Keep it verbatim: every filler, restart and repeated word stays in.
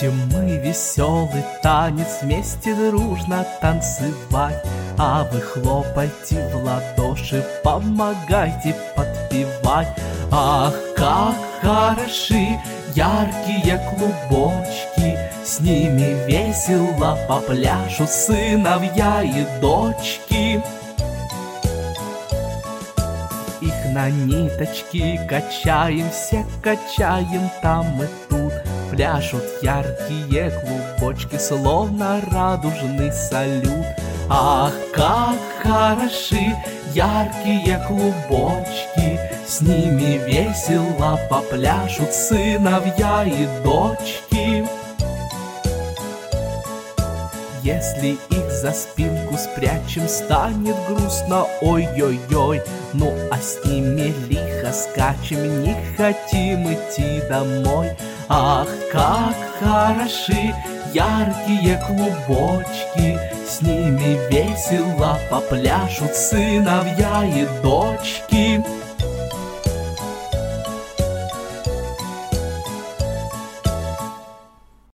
Будем мы веселый танец вместе дружно танцевать, а вы хлопайте в ладоши, помогайте подпевать. Ах, как хороши яркие клубочки, с ними весело попляшут сыновья и дочки. Их на ниточки качаем, все качаем там и тут. Пляшут яркие клубочки, словно радужный салют. Ах, как хороши яркие клубочки, с ними весело попляшут сыновья и дочки. Если их за спинку спрячем, станет грустно, ой-ой-ой. Ну а с ними лихо скачем, не хотим идти домой. Ах, как хороши яркие клубочки, с ними весело попляшут сыновья и дочки.